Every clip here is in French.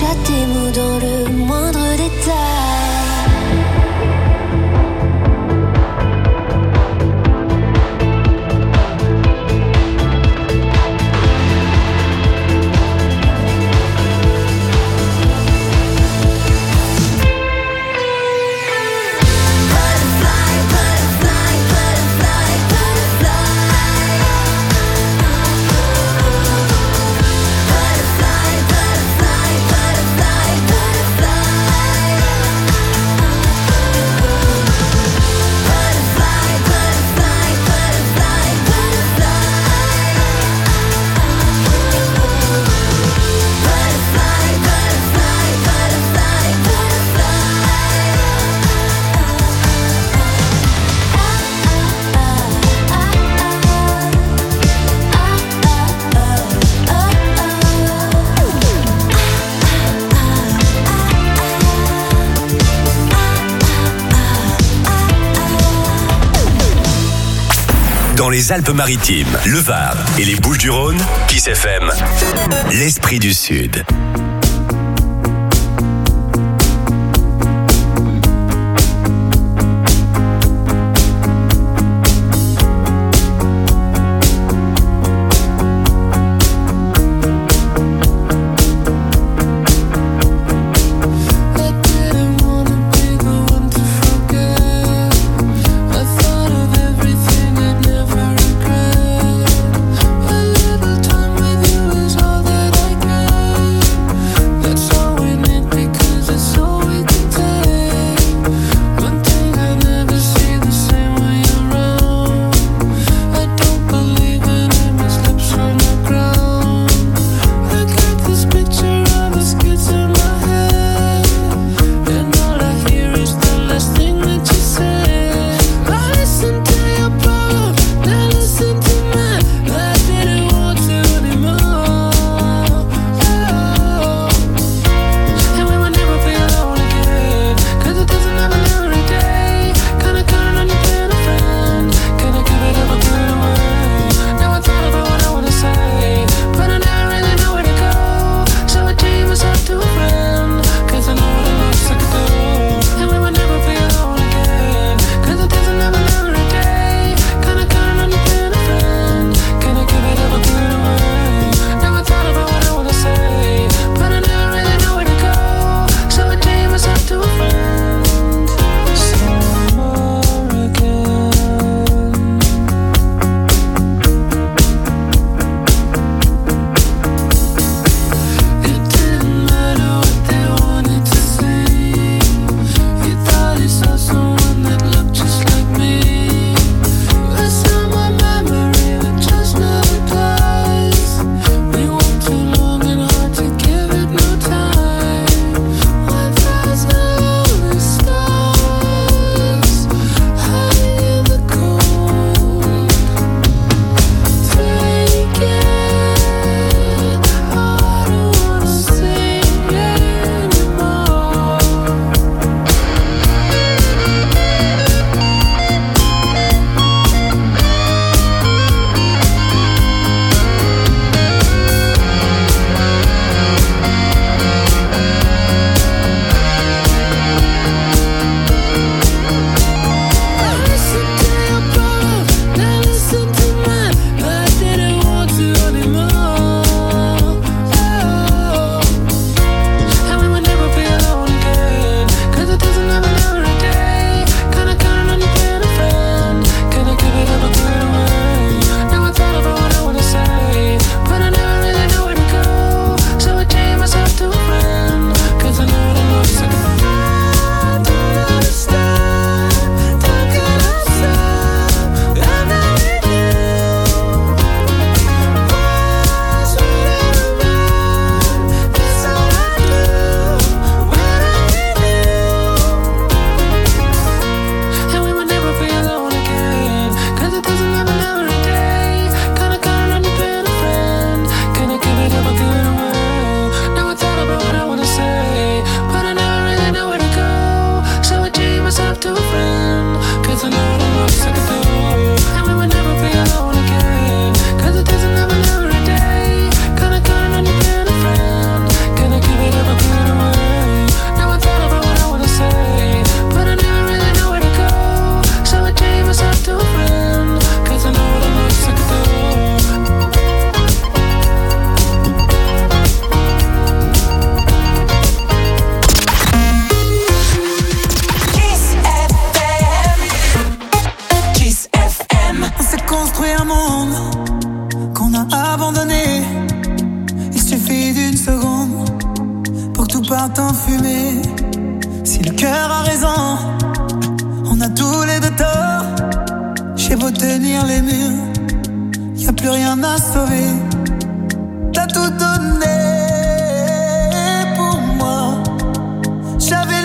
pas tes mots dans le moindre détail. Dans les Alpes-Maritimes, le Var et les Bouches-du-Rhône, Kiss FM, l'Esprit du Sud. A little time with you is all that I get. part en fumée. Si le cœur a raison, on a tous les deux tort. J'ai beau tenir les murs, y'a plus rien à sauver. T'as tout donné pour moi. J'avais le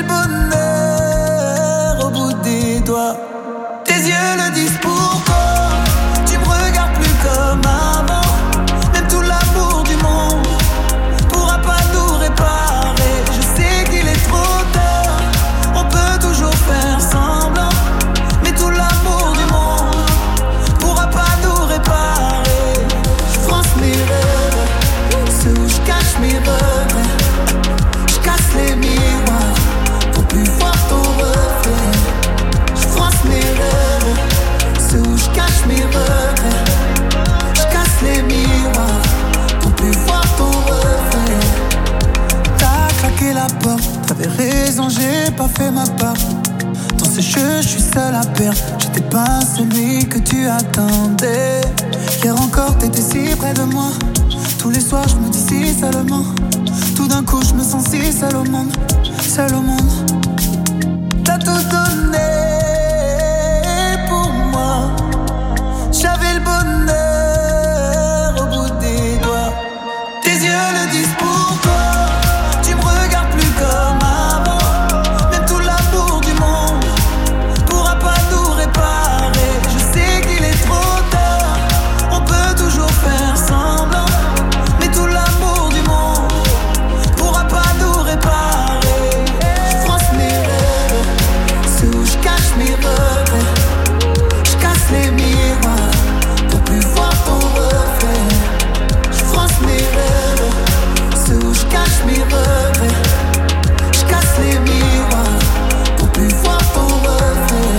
bonheur au bout des doigts. Tes yeux le disent pourquoi. Tu me regardes plus comme avant. Même tout l'amour du monde pourra pas nous réparer. Je sais qu'il est trop tard. On peut toujours faire semblant. Mais tout l'amour du monde pourra pas nous réparer. Je fronce mes rêves, ceux où je cache mes regrets. Je casse les miroirs pour plus voir ton reflet. Je fronce mes rêves, ceux où je cache mes regrets. Je casse les miroirs pour plus voir ton reflet. T'as claqué la porte, t'avais raison, j'ai pas fait ma part. Dans ce jeu, je suis seul à perdre. J'étais pas celui que tu attendais. Hier encore, t'étais si près de moi. Tous les soirs, je me dis si seulement. Tout d'un coup, je me sens si seul au monde. Seul au monde. T'as tout donné pour moi. J'avais le bonheur au bout des doigts. Tes yeux le disent pourquoi. Tu me regardes plus comme avant. Même tout l'amour du monde pourra pas nous réparer. Je sais qu'il est trop tard. On peut toujours faire semblant. Mais tout l'amour du monde pourra pas nous réparer. Je fronce mes rêves, ceux où je cache mes regrets. Je casse les miroirs pour plus voir ton reflet. Je fronce mes rêves, ceux où je cache mes regrets. Je casse les miroirs pour plus voir ton reflet.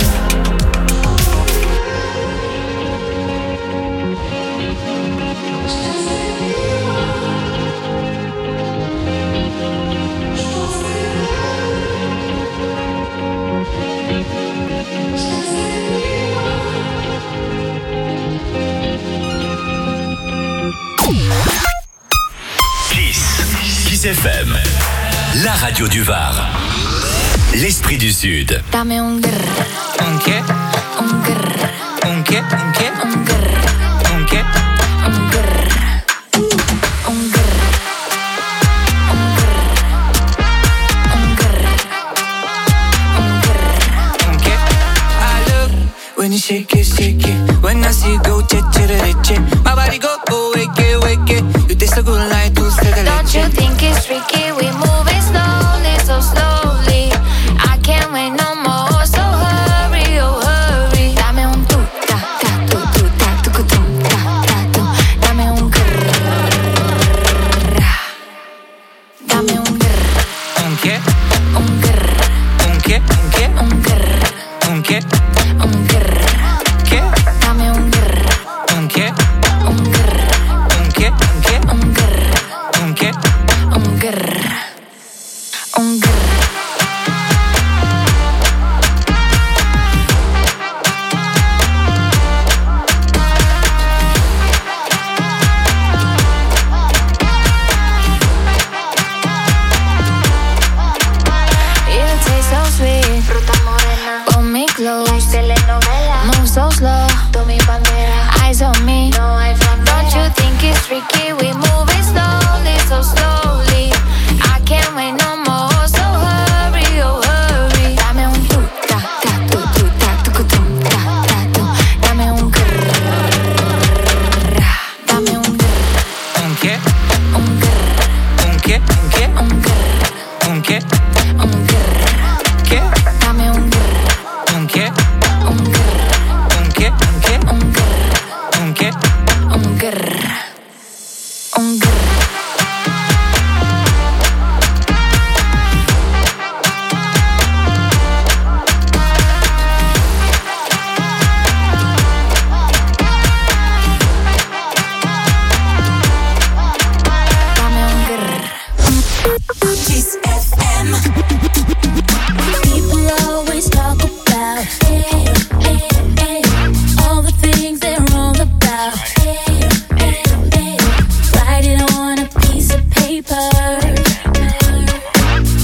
Kiss FM, la radio du Var. L'esprit du Sud. Dame un grrr. ¿Un qué? Un grrr. ¿Un qué? ¿Un qué? Un grrr. ¿Un qué? Un grrr. Un grrr. Un grrr. Un grrr. Un grrr. ¿Un qué? I love when you shake it, shake it. When I see you go, che, che, che, che. My body go, wake it, wake it. You taste so good like dulce de Don't leche. you think it's tricky? We moving slowly, so slowly. I can't wait no more, so hurry, oh hurry. Dame un tu, ta, ta, tu, ta, tu, tu, ta, ta, tu. Dame un grrr. Dame un grrr. ¿Un qué? Un grrr. ¿Un qué? ¿Un qué? Un grrr. ¿Un qué? Un grrr. ¿Qué? Dame un grrr. ¿Un qué? Un grrr. ¿Un qué? ¿Un qué? Un grrr. ¿Un qué? Un grrr. Un grrr. You taste so sweet, fruta morena. Pull me close, telenovela. Move so slow, tú mi bandera. Eyes on me, no hay frontera. Don't you think it's tricky? We moving slowly, so slowly. I can't wait no more, so hurry, oh hurry. Dame un tu, ta, ta, tu, ta, tu, tu, ta, ta, tu. Dame un grrr. Dame un grrr. ¿Un qué? Un grrr. ¿Un qué? ¿Un qué? Un grrr. ¿Un qué? Un grrr. ¿Qué? Dame un grrr. ¿Un qué? Un grrr. ¿Un qué? ¿Un qué? Un grrr. ¿Un qué? Un grrr. Un grrr. Dame un grrr. Kiss FM. People always talk about all the things they're wrong about. Write it on a piece of paper.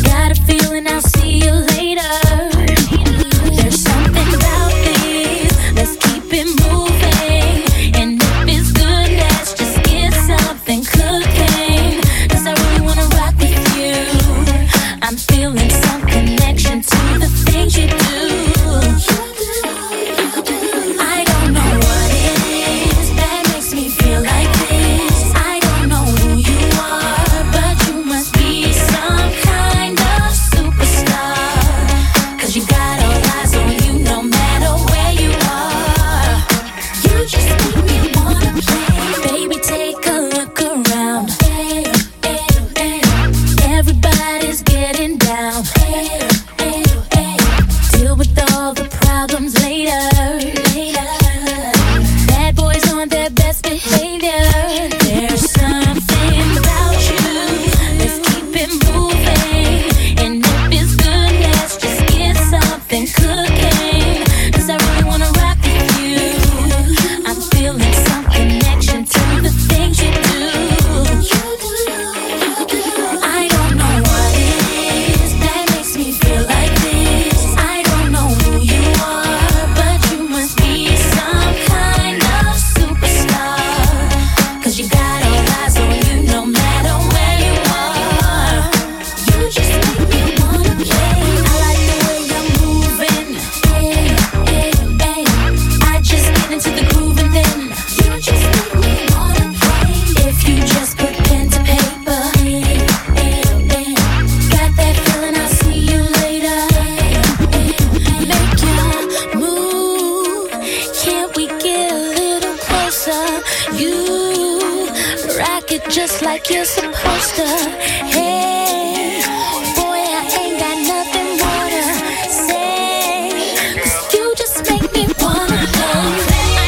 like you're supposed to. Hey, boy, I ain't got nothing more to say, 'cause you just make me wanna go.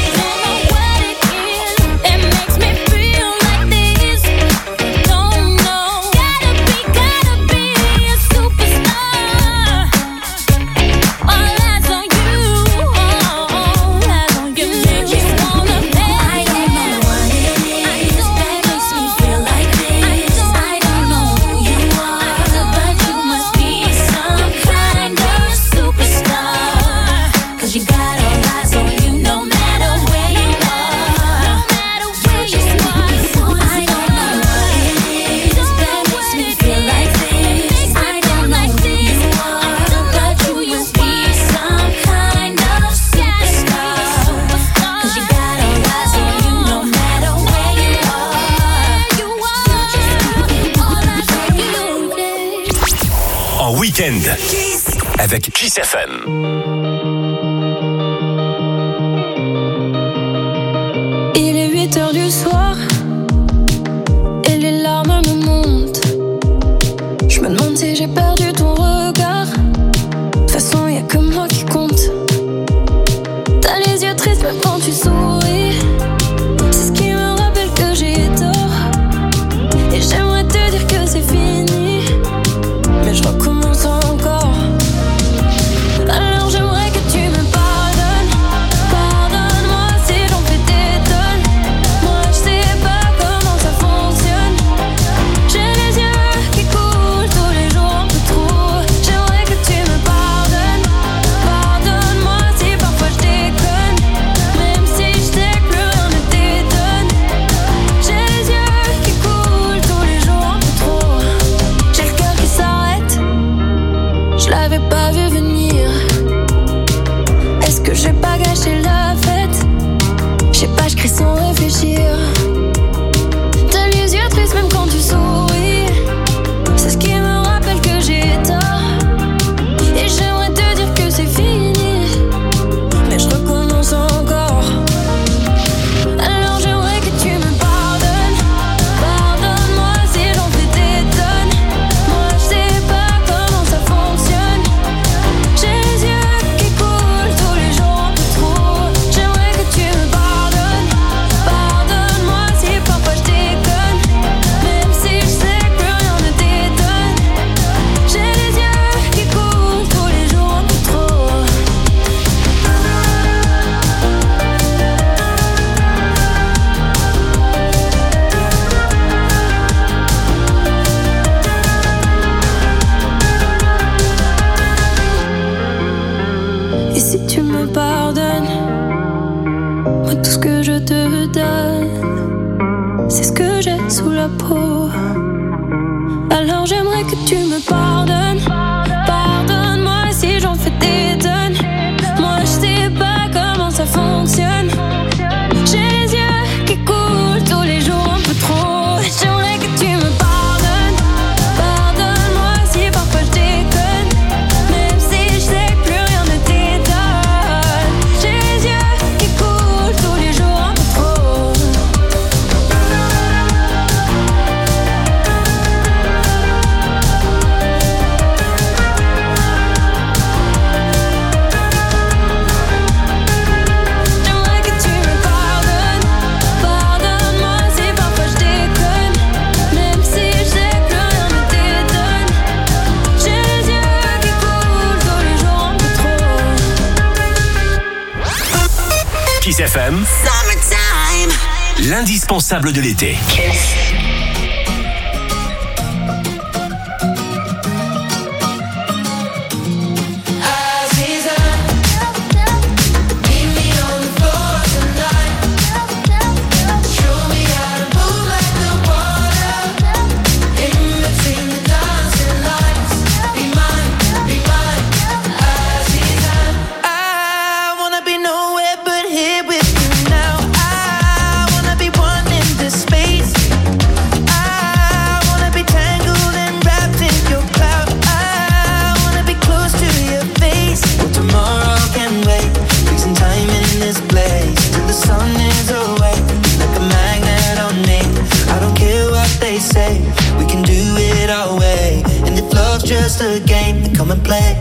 Week-end avec Kiss FM. Il est 8h du soir et les larmes me montent. Je me demande si j'ai perdu ton regard. De toute façon, y'a que moi qui compte. T'as les yeux tristes même quand tu souris. C'est ce qui me rappelle que j'ai tort. Et j'aimerais te dire que c'est fini, mais je recommence encore. Alors j'aimerais que tu me pardonnes. Pardonne-moi si j'en fais des tonnes. Moi je sais pas comment ça fonctionne. J'ai les yeux qui coulent tous les jours un peu trop. J'aimerais que tu me pardonnes. Pardonne-moi si parfois je déconne, même si je sais que plus rien ne t'étonne. J'ai les yeux qui coulent tous les jours un peu trop. J'ai le cœur qui s'arrête, je l'avais pas vu venir. Est-ce que j'ai pas gâché la fête? Je sais pas, je crie sans réfléchir. T'as les yeux tristes même quand tu souris. C'est ce qui me rappelle que j'ai tort. Et j'aimerais te dire que c'est fini, mais je recommence encore. Alors j'aimerais que tu me pardonnes. Pardonne-moi si j'en fais des tonnes. Moi je sais pas comment ça fonctionne. J'ai les yeux qui coulent tous les jours un peu trop. J'aimerais que tu me pardonnes. Pardonne-moi si parfois je déconne, même si je sais que plus rien ne t'étonne. J'ai les yeux qui coulent tous les jours un peu trop. Et si tu me pardonnes, moi tout ce que je te donne, c'est ce que j'ai sous la peau. Alors j'aimerais que tu me pardonnes. Pardonne-moi si j'en fais des tonnes. Moi je sais pas comment ça fonctionne. J'ai les yeux qui coulent tous les jours un peu trop. J'aimerais que tu me pardonnes. Pardonne-moi si parfois je déconne, même si je sais que plus rien ne t'étonne. J'ai les yeux qui coulent tous les jours un peu trop. J'aimerais que tu me pardonnes. Pardonne-moi si parfois je déconne, même si je sais que plus rien ne t'étonne. J'ai les yeux qui coulent tous les jours un peu trop. Kiss FM, Summertime. l'indispensable de l'été. I wanna be nowhere but here with you now. I wanna be one in this space. it our way. And if love's just a game, then come and play.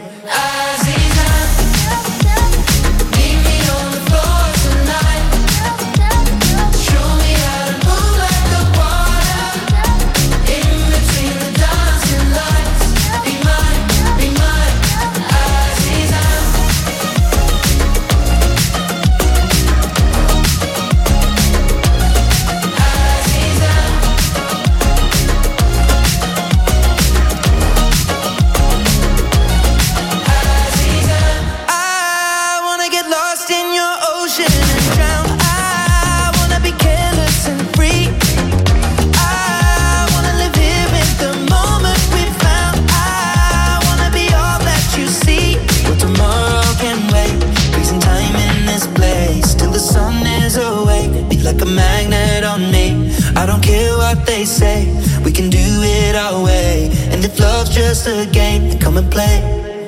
They say we can do it our way, and if love's just a game, then come and play.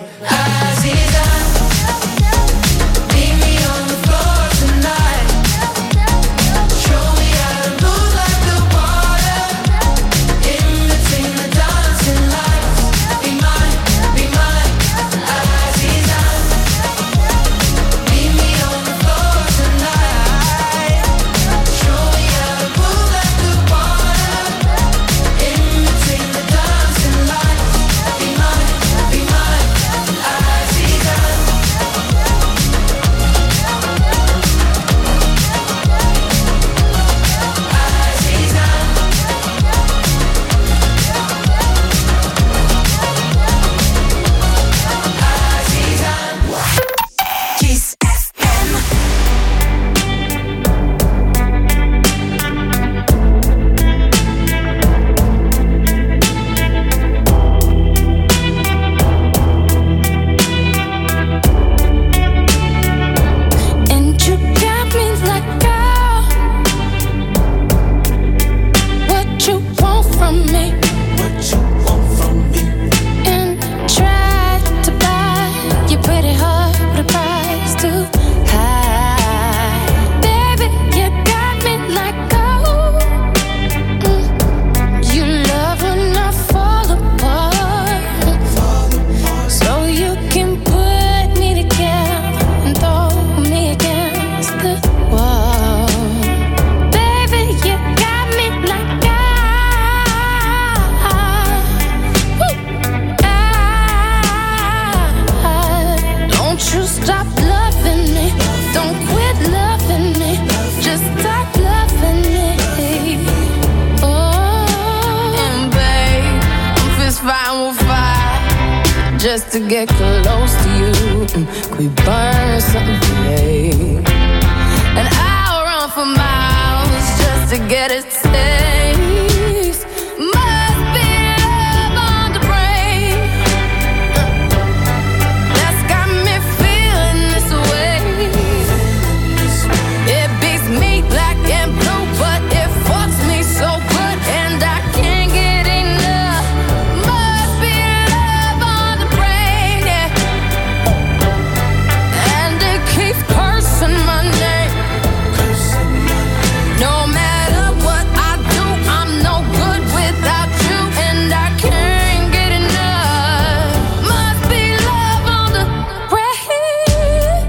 Just to get close to you, could we burn something today? And I'll run for miles just to get a taste. Must be love on the brain that's got me feeling this way. It beats me black and blue, but it fucks me so good, and I can't get enough. Must be love on the brain, yeah. And it keeps cursing my name. No matter what I do, I'm no good without you, and I can't get enough. Must be love on the brain.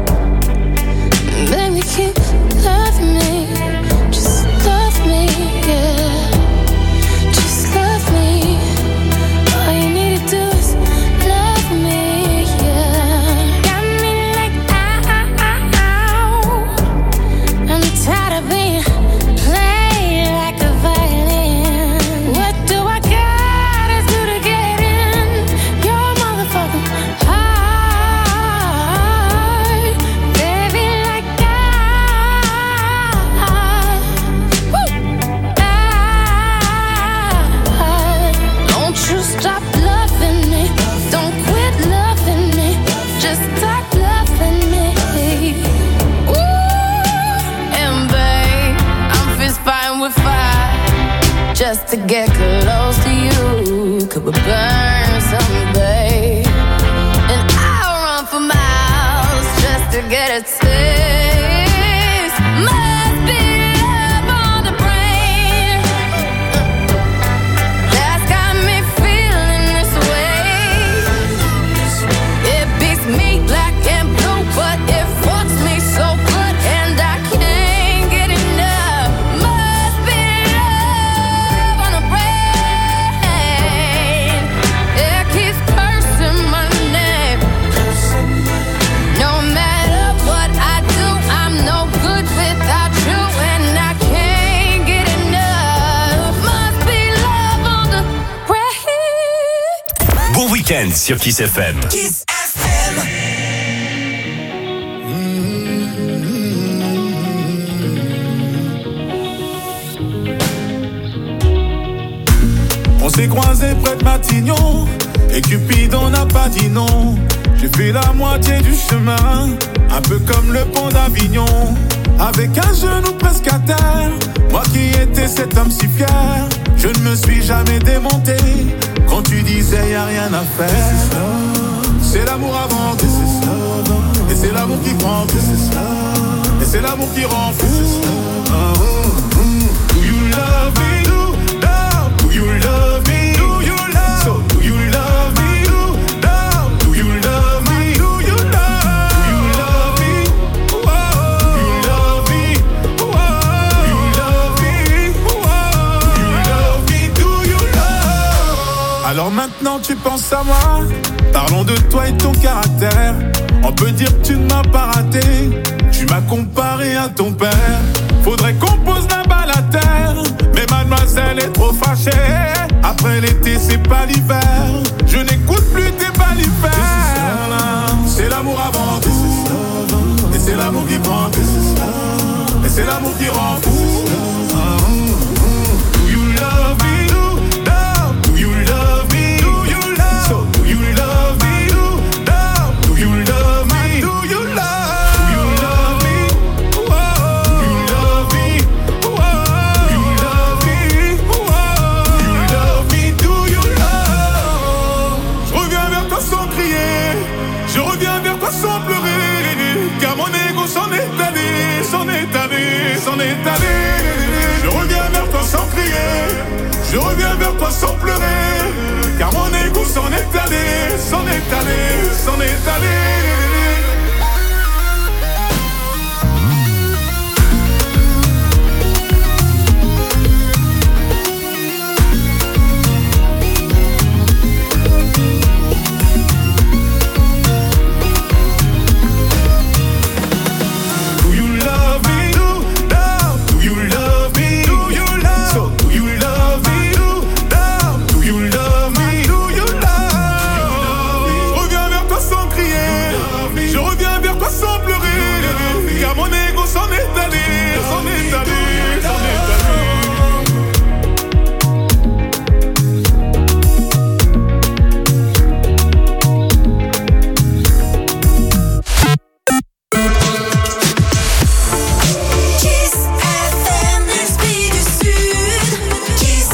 Baby, keep loving me, just love me, yeah. Just love me. All you need to do is love me, yeah. Got me like ow. I'm tired of being played like a violin. What do I gotta do to get in your motherfucking heart? Baby, like don't you stop loving me. Don't quit loving me. Just stop loving me. Ooh, and babe, I'm fist fighting with fire just to get close to you. Could we burn something, babe? And I'll run for miles just to get a taste. Must be love on the brain that's got week-end sur Kiss FM. Kiss FM. On s'est croisés près de Matignon et Cupidon n'a pas dit non. J'ai fait la moitié du chemin, un peu comme le pont d'Avignon, avec un genou presque à terre. Moi qui étais cet homme si fier, je ne me suis jamais démonté quand tu disais y a rien à faire. C'est l'amour avant tout, et c'est l'amour qui prend tout, et c'est l'amour qui rend fou. Do you love me? Do you love me? Do you love? So do you love me? Do you love me? Do you love me? Do you love me? Do you love me? Do you love? Alors maintenant tu penses à moi. Parlons de toi et ton caractère. On peut dire que tu ne m'as pas raté. Tu m'as comparé à ton père. Faudrait qu'on pose la balle à terre. Mais mademoiselle est trop fâchée. Après l'été c'est pas l'hiver. Je n'écoute plus tes balivers. C'est l'amour avant tout, et c'est l'amour qui prend tout, et c'est l'amour qui rend fou. Do you love me? Do you love me? Do you love? So do you love me? Do you love me? Do you love? Sans pleurer, car mon ego s'en est allé, s'en est allé, s'en est allé. Je reviens vers toi sans crier, je reviens vers toi sans pleurer, car mon ego s'en est allé, s'en est allé, s'en est allé. S'en est allé, s'en est allé, s'en est allé. Kiss FM, l'esprit du Sud. Kiss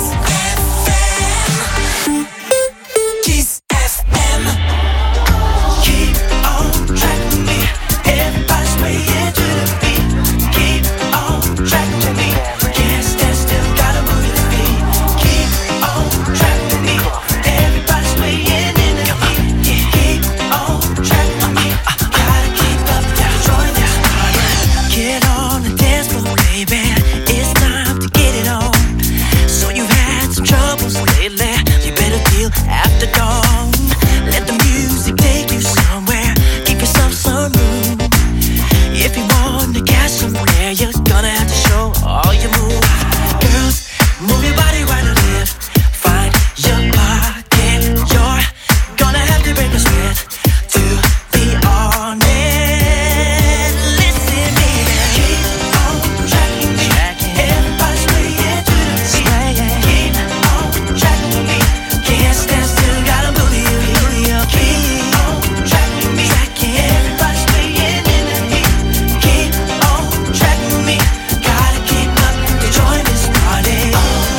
FM. Kiss FM. Keep on track with me. Everybody's swaying to the beat. Keep on track with me. Can't stand still, gotta move your feet. Keep on track with me. Everybody's swaying in the heat. Keep on track with me. Gotta keep up, gotta join this party. Get on the dance floor, baby. It's time to get it on. So you've had some troubles lately. You better deal after dawn. Let the music take you somewhere. Give yourself some room. If you want to catch somewhere, you're gonna have to show all your moves. Girls, move your body right to left. Find your pocket. You're gonna have to break a sweat to be honest. Listen, baby. Keep on tracking me. Everybody's swaying to the beat. Keep on tracking me. Can't stand still, gotta move you. Keep on tracking me. Everybody's swaying in the heat. Keep on tracking me. Gotta keep up to join this party.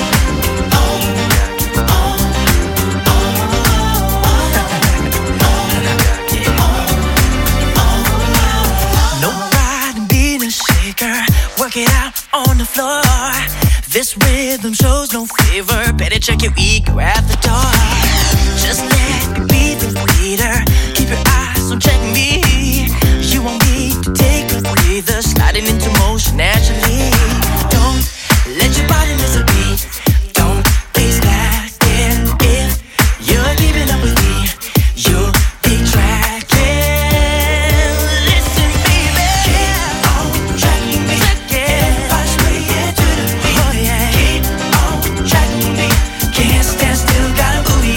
No pride in being a shaker. Work it out on the floor. This rhythm shows no favor. Better check your ego at the door. Just let me be the leader. Keep your eyes on checking me. You won't need to take a breather. Sliding into motion naturally. Don't let your body miss a beat. Don't be slacking. If you're keeping up with me, you'll be tracking. Listen, baby. Keep on tracking me. Everybody's swaying to the beat. Keep on tracking me. Can't stand still, gotta move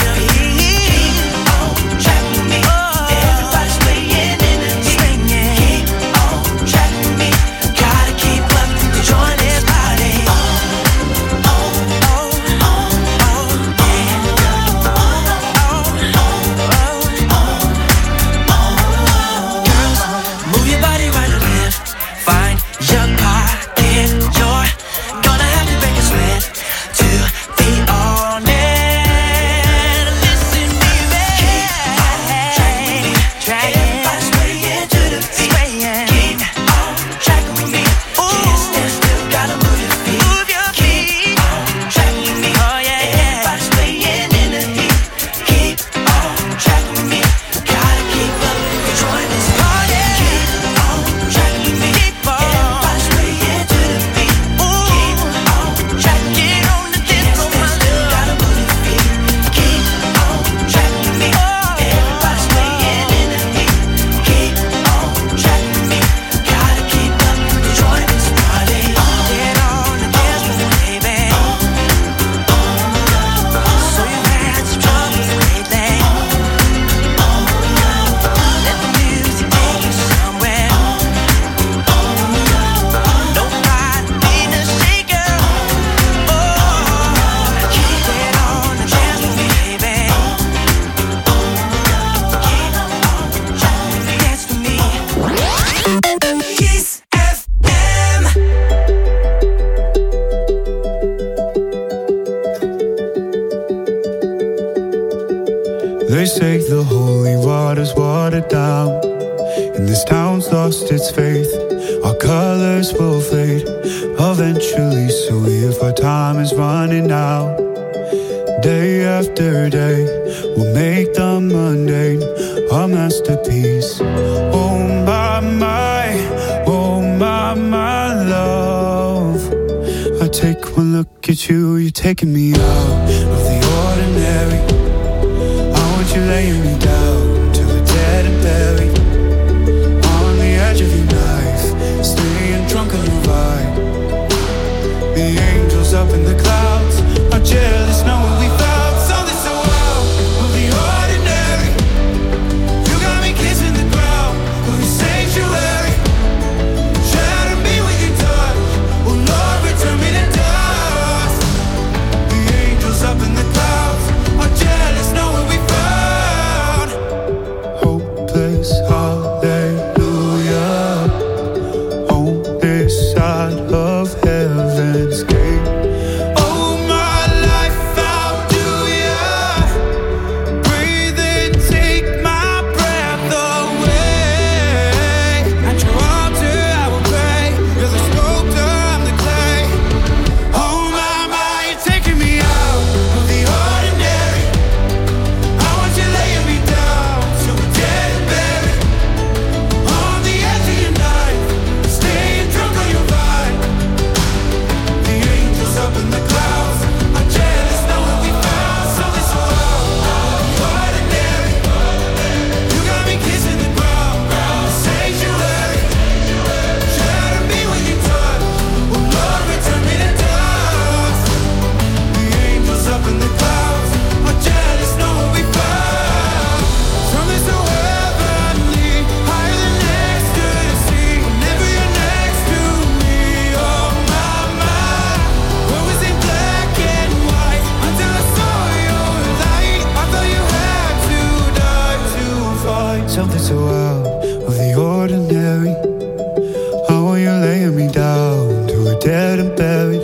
They say the holy water's watered down, and this town's lost its faith. Our colors will fade eventually, so if our time is running out, day after day, we'll make the mundane a masterpiece. Oh my, love. I take one look at you, you're taking me out of the ordinary. I want you laying me down till we're dead and buried, on the edge of your knife, staying drunk on your vibe. The angels up in the clouds are jealous knowing we found something so out of the ordinary. You got me kissing the ground of your sanctuary. Shatter me with your touch, oh Lord, return me to dust. The angels up in the clouds are jealous knowing we found hopeless hallelujah on this side of heaven's gate. Oh my life, how do ya breathe and take my breath away? At your altar I will pray, you're the sculptor, I'm the clay. Oh my, you're taking me out of the ordinary. I want you laying me down till we're dead and buried, on the edge of your knife, staying drunk on your vine. The angels up in the clouds are jealous knowing we found something so out of the ordinary. You got me kissing the ground, sanctuary. Shatter me with your touch, oh Lord, return me to dust. The angels up in the clouds are jealous knowing we found something so heavenly, higher than ecstasy. Whenever you're next to me, oh my, what was in black and white until I saw your light. I thought you had to die to find something so out of the ordinary. How are you laying me down till we're dead and buried,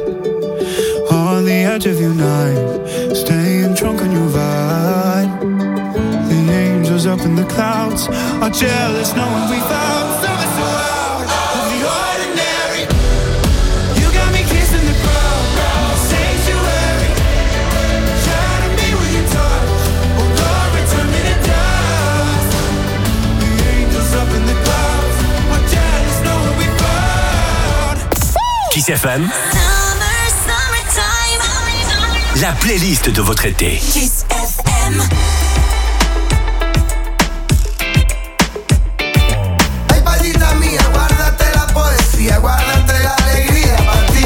on the edge of your knife, staying drunk on your vine. The angels up in the clouds are jealous knowing we found something so out of the ordinary. You got me kissing the ground, sanctuary. Shatter me with your touch, oh Lord, return me to dust. The angels up in the clouds are jealous knowing we found. Kiss FM, Summertime. la playlist de votre été. Kiss FM. Ay, palita mía, guárdate la poesía, guárdate la alegría para ti.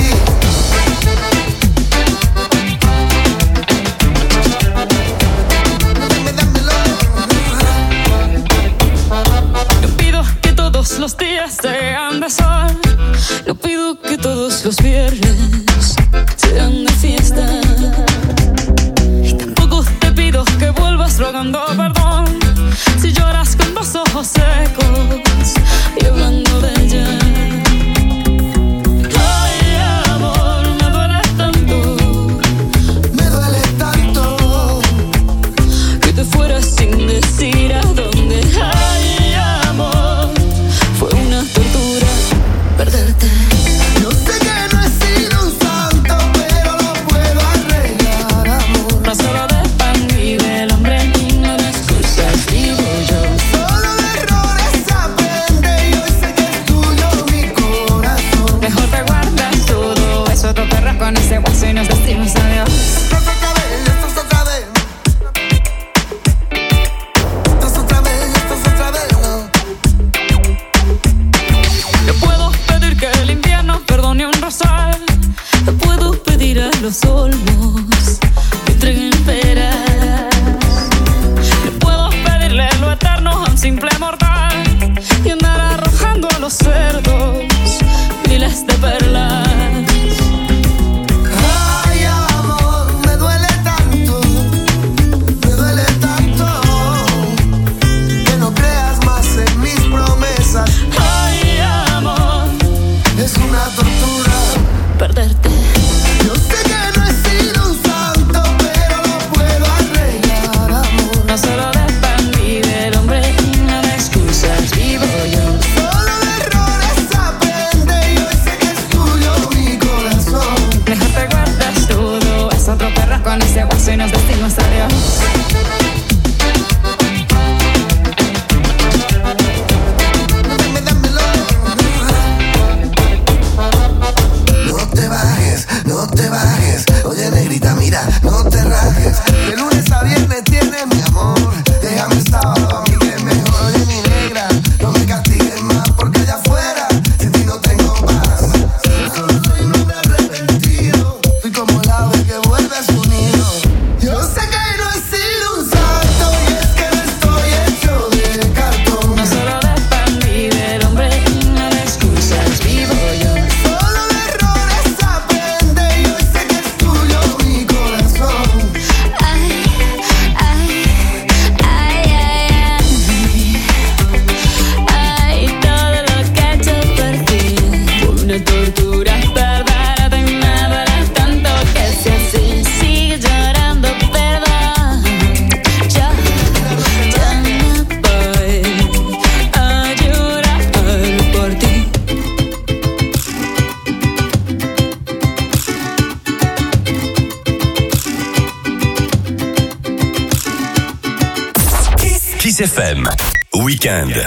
No pido que todos los días sean de sol. No pido que todos los viernes sean de fiesta. Y tampoco te pido que vuelvas rogando perdón si lloras con los ojos secos y hablando de ella. Kiss FM. Week-end.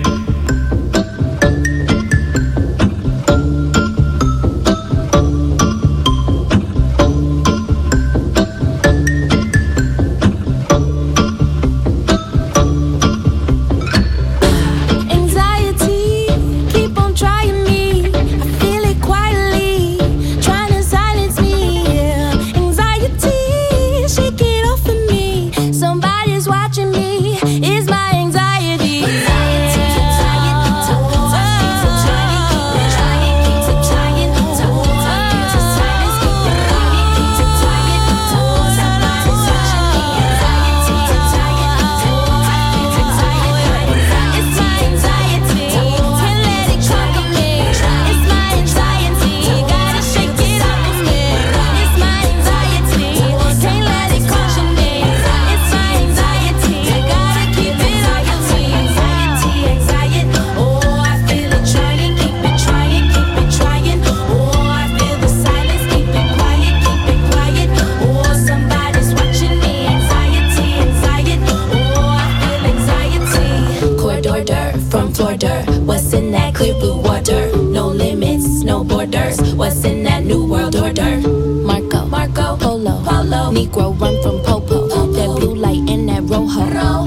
Negro run from Popo. That blue light and that rojo.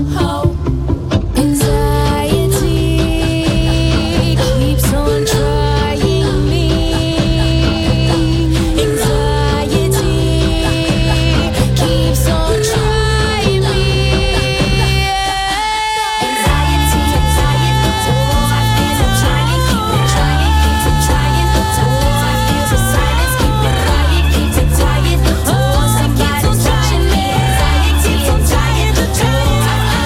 Anxiety keeps on trying me. Anxiety keeps on trying me. Anxiety, oh, I feel it trying, keep it trying, keep it trying. Oh, I feel the silence, keep it quiet, keep it quiet. Oh, somebody's watching me. Anxiety, I'm tired of trying.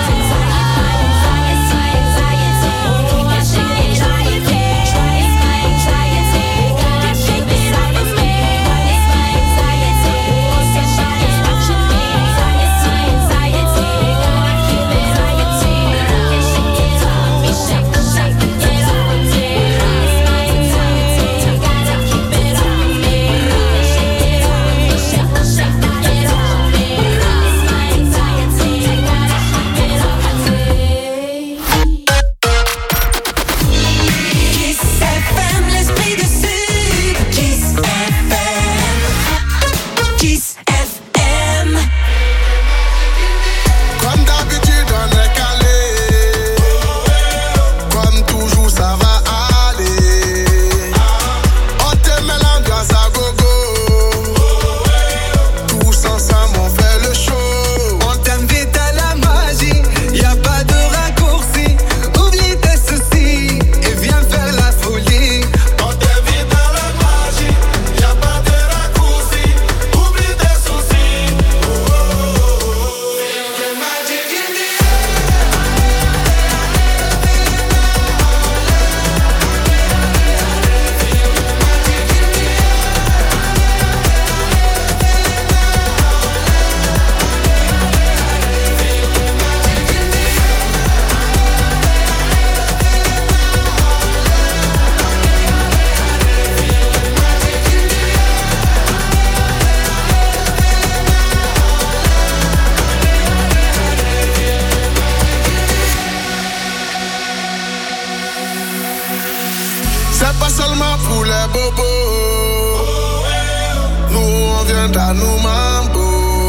C'est pas seulement pour les bobos. Nous on vient d'à nous mambo.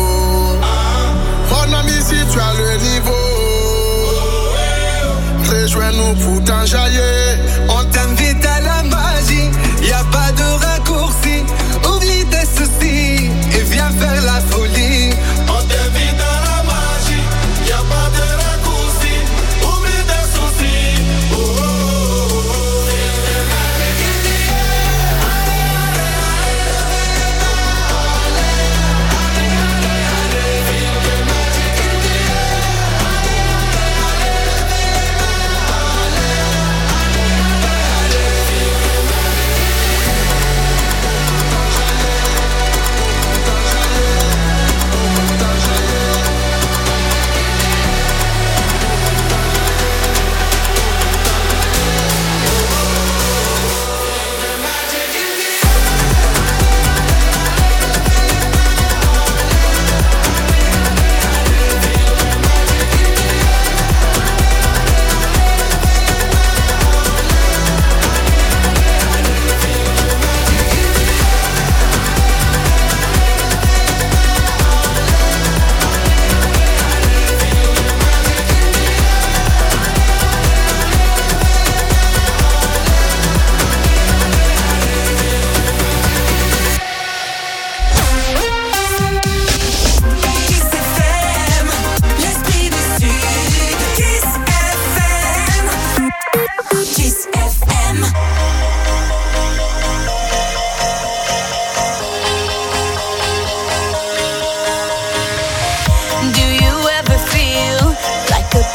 Mon ami, si tu as le niveau, rejoins-nous pour t'enjailler. On t'invite à la magie, y a pas de raccourci. Oublie tes soucis et viens faire la folie. On t'invite à la magie, y a pas de raccourci. Oublie tes soucis. Oh, oh, oh, oh.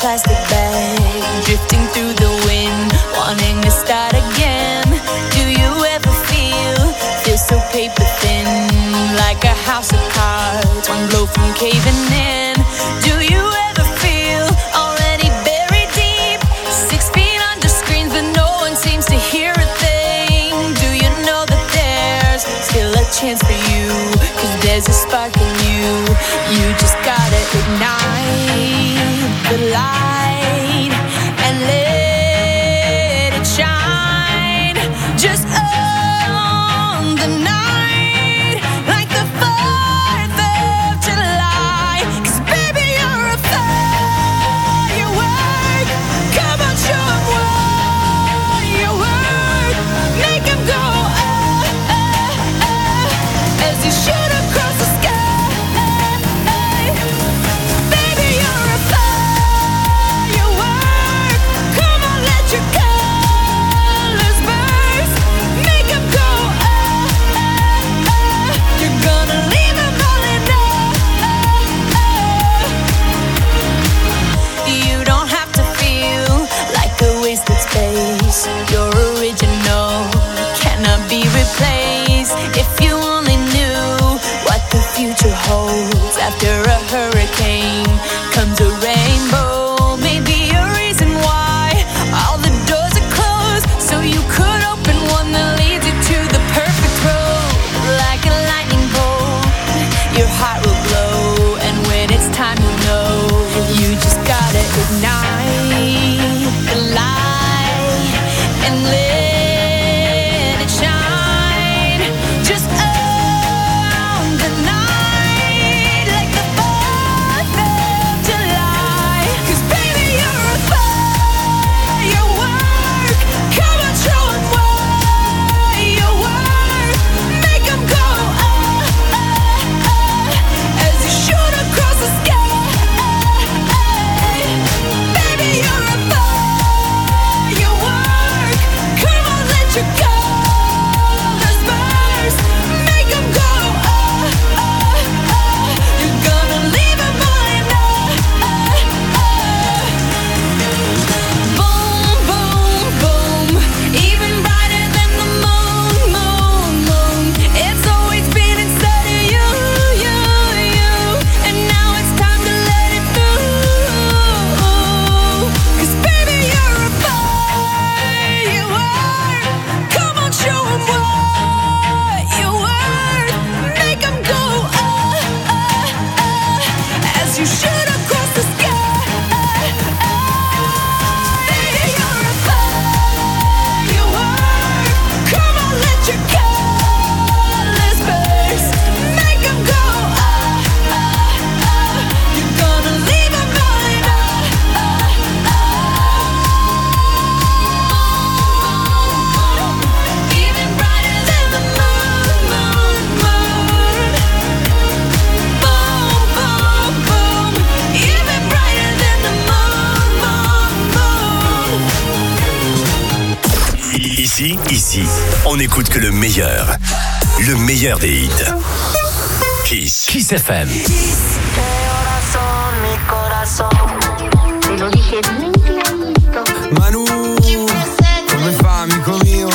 plastic bag, drifting through the wind, wanting to start again. Do you ever feel so paper thin, like a house of cards, one blow from caving in? Do you ever feel already buried deep, 6 feet under screens but no one seems to hear a thing? Do you know that there's still a chance for you, 'cause there's a spark in you, you just gotta ignite the light and let it shine, just on the night, like the 4th of July, 'cause baby you're a firework, come on show 'em what you work, make 'em go as you shoot across the sky. Baby, you're a firework. Come on, let your colors burst. Make 'em go You're gonna leave 'em all in You don't have to feel like a wasted space. You're original, cannot be replaced. If you only knew what the future holds, after a hurricane comes a rainbow. Maybe a reason why all the doors are closed, so you could open one that leads you to the perfect road. Like a lightning bolt, your heart will glow, and when it's time you know, you just gotta ignite the light and let it shine, just on the night, like the 4th of July, 'cause baby you're a firework, come on show 'em what you work, make 'em go as you shoot across the sky. Baby you're a firework, come on let your colors burst, make 'em go you're gonna leave 'em all in Boom, boom, boom, even brighter than the moon, moon, moon. It's always been inside of you, you, you, and now it's time to let it through, 'cause baby you're a firework, come on show 'em what you work, make 'em go as you shoot across the sky. Baby you're a firework, come on let your colors burst, make 'em go you're gonna leave 'em all in even brighter than the moon, moon, moon. Boom, boom, boom, even brighter than the moon, moon, moon. Ici, on n'écoute que le meilleur des hits. Kiss FM. Manu, come fa amico mio?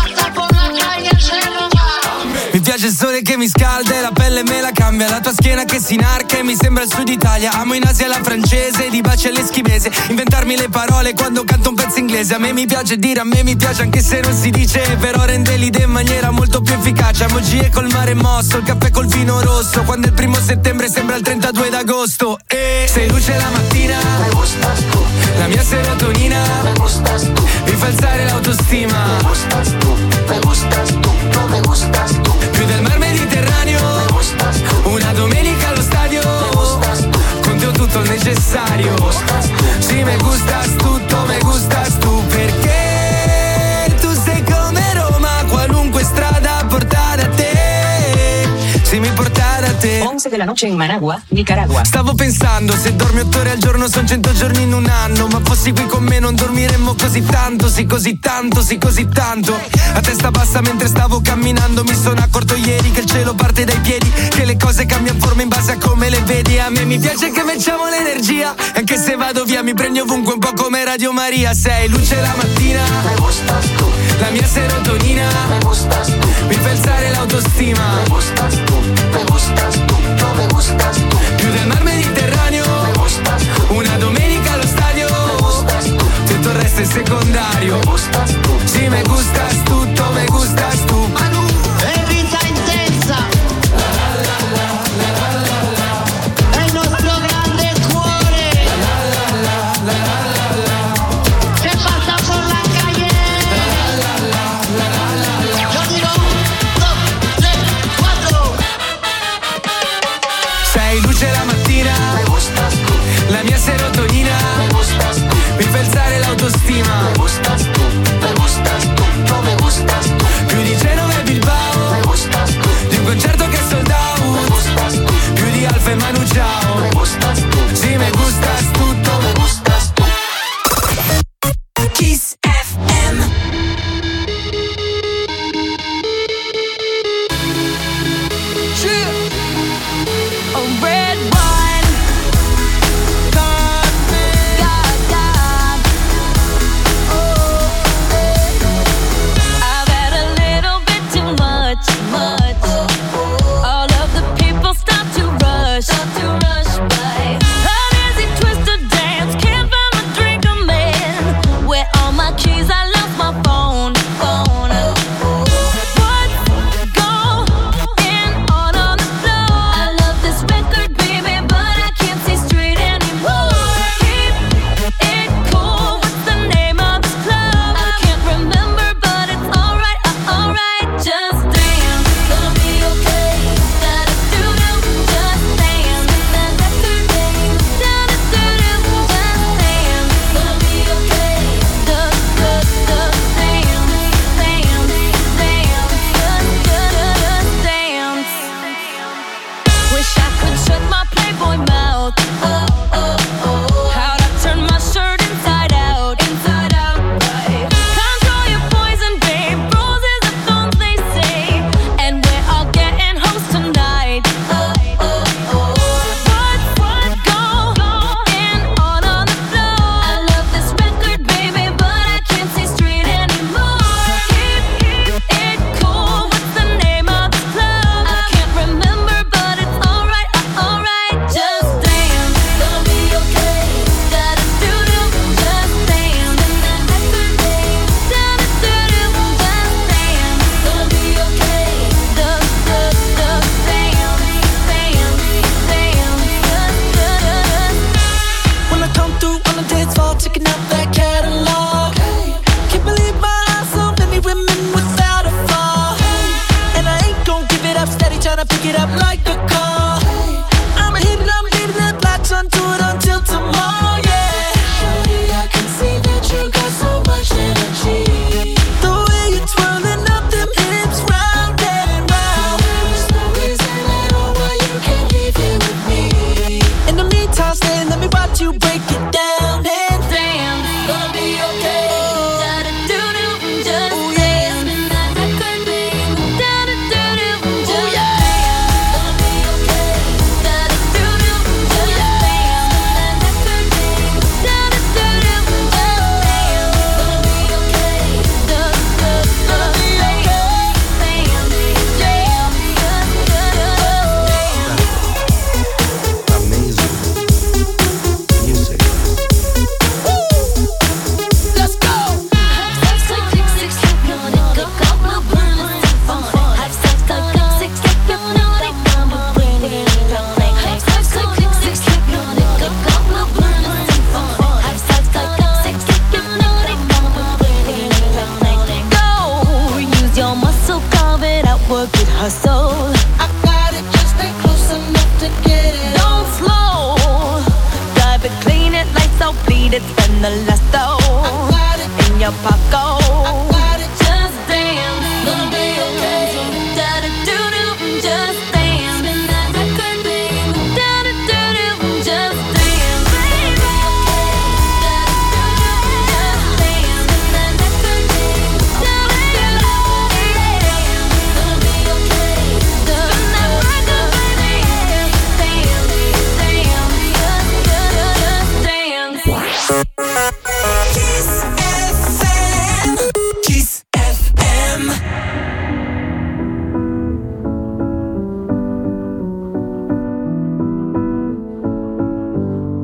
Mi piace il sole che mi scalda e la pelle me la cambia, la tua schiena che si inarca e mi sembra il sud Italia. Amo in Asia la francese, di baci all'eschimese, inventarmi le parole quando canto un pezzo inglese. A me mi piace dire, a me mi piace anche se non si dice, però rende l'idea in maniera molto più efficace. Emoji col mare mosso, il caffè col vino rosso, quando il 1 settembre sembra il 32 d'agosto. E sei luce la mattina, la mia serotonina, mi fa alzare l'autostima, più del mar Mediterraneo, una domenica allo stadio, con te ho tutto il necessario. Si me gustas tutto, me gustas tu, perché tu sei come Roma, qualunque strada porta da te, se mi porta da te. de la noche in Managua, Nicaragua. Stavo pensando, se dormi 8 ore al giorno son 100 giorni in un anno. Ma fossi qui con me non dormiremmo così tanto, sì così tanto, sì così tanto. A testa bassa mentre stavo camminando mi sono accorto ieri che il cielo parte dai piedi, che le cose cambiano forma in base a come le vedi. A me mi piace che facciamo l'energia, anche se vado via mi prendi ovunque un po' come Radio Maria. Sei luce la mattina, me gustas tú, la mia serotonina, me gustas tú, mi fa alzare l'autostima, me gustas tú, me gustas tú, no me gustas tú, più del mar Mediterraneo, me gustas tú, una domenica allo stadio, me gustas tú, tutto il resto è secondario, me gustas tú, sì me gustas tutto, me gustas tu. È vita intensa, è il nostro grande cuore, che passa por la calle. Yo digo 1, 2, 3, 4. Sei luce la mattina, me gustas tú, la mia serotonina, me gustas tú, mi fa alzare l'autostima, me gustas tú, no me gustas tú, più di Genova e Bilbao, me gustas tú, di un concerto che è sold out, me gustas tú, più di Alfa e Manu Ciao, me gustas tú, sì me gustas tutto, no me gustas tú. Kiss FM. A red wine, God, oh, I've had a little bit too much. All of the people stop to rush by. An easy twist to dance, can't find my drink, a man. Where all my keys? I lost my phone. What's going on the floor? I love this record, baby, but I can't see straight anymore. Keep it cool. What's the name of this club? I can't remember, but it's alright, alright. Just dance, gonna be okay. Da-da-doo-doo, just dance. Da-da-doo-doo, da-da-doo-doo, just dance. Gonna be okay. Da-da-da, dance, dance, dance. Wish I could shut my Playboy mouth. How'd I turn my shirt inside out? Right. Control your poison, babe. Roses are thorns, they say. And we're all getting hoes tonight. What's going on the floor? I love this record, baby, but I can't see straight anymore. Keep it cool. What's the name of this club? I can't remember, but it's alright, alright. Just dance, gonna be okay. Da-da-doo-doo, just dance. Da-da-doo-doo, just dance. Gonna be okay. Da-da-da, dance. When I come through on the dance floor, checking out that catalog. Can't believe my eyes, so many women without a flaw. And I ain't gon' give it up, steady tryna pick it up like a car. I'ma hit it, I'm leaving it, latch onto it until tomorrow, yeah. Shorty, I can see that you got so much energy. The way you're twirling up them hips round and round. There's no reason at all why you can't leave here with me. In the meantime, stay, let me watch you break it down and dance. Gonna be okay. Da-da-doo-doo, just dance. Da-da-doo-doo, just dance. Gonna be okay. Da-da-doo-doo, just dance. Da-da-doo-doo, just dance. Gonna be okay. Da-da-da, Let's go. Go, use your muscle, carve it out, work it, hustle. I got it, just stay close enough to get it. Don't slow, dive it, clean it, lights out, bleed it, spend the last dough got it. in your pocket. Got it. Just dance, Gonna be okay. Da-da-doo-doo, just dance.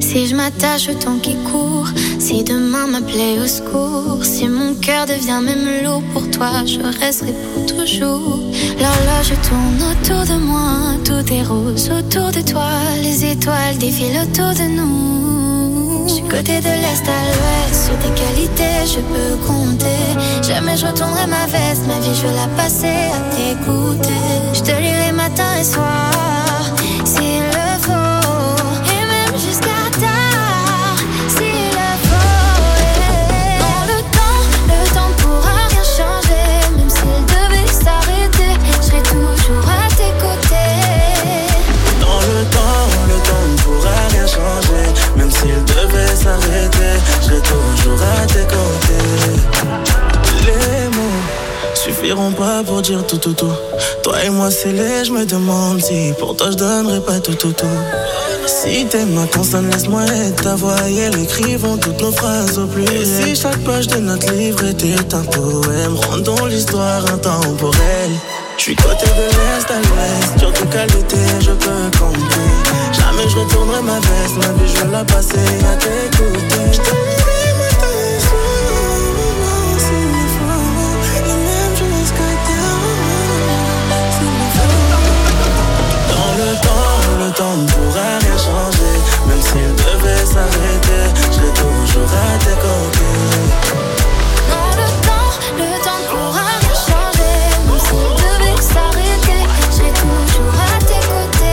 Si je m'attache au temps qui court, si demain m'appelait au secours, si mon cœur devient même lourd pour toi, je resterai pour toujours. L'horloge tourne autour de moi, tout est rose autour de toi, les étoiles défilent autour de nous. Du côté de l'est à l'ouest, sur tes qualités je peux compter. Jamais je retournerai ma veste, ma vie je vais la passer à t'écouter. Je te lirai matin et soir, s'il le faut, et même jusqu'à tard, s'il le faut. Dans le temps pourra rien changer. Même s'il devait s'arrêter, je serai toujours à tes côtés. Dans le temps ne pourra rien changer. Même s'il devait s'arrêter, je serai toujours à tes côtés. Les mots suffiront pas pour dire tout. Toi et moi scellés, je me demande si pour toi je donnerais pas tout. Si t'aimes ma consonne, laisse-moi être ta voix et elle écrivons toutes nos phrases au pluriel. Et si chaque page de notre livre était un poème, rendons l'histoire intemporelle. J'suis côté de l'est à l'ouest, sur tes qualités je peux compter. Jamais je retournerai ma veste, ma vie je vais la passer à t'écouter. J't'aimerai matin et soir, s'il le faut, et même jusqu'à terre, s'il le faut. Dans le temps ne pourra rien changer. Même s'il devait s'arrêter, je serai toujours à tes côtés. Dans le temps ne pourra rien changer. Même s'il devait s'arrêter, je serai toujours à tes côtés.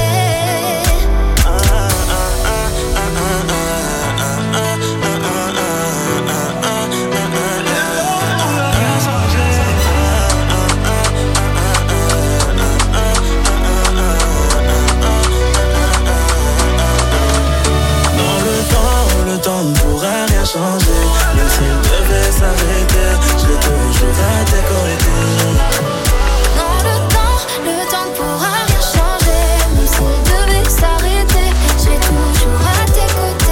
Le temps ne pourra rien changer. Même s'il devait s'arrêter, je serai toujours à tes côtés. Dans le temps ne pourra rien changer. Même s'il devait s'arrêter, je serai toujours à tes côtés.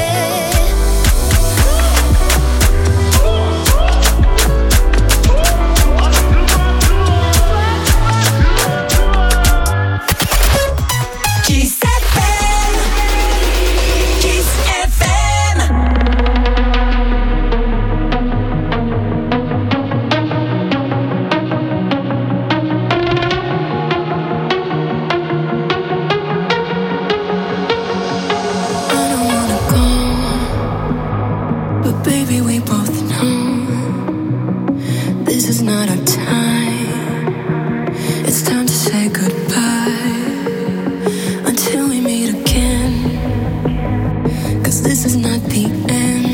Kiss FM. Kiss FM. I don't wanna go, but baby we both know this is not our time. It's time to say goodbye until we meet again. 'Cause this is not the end.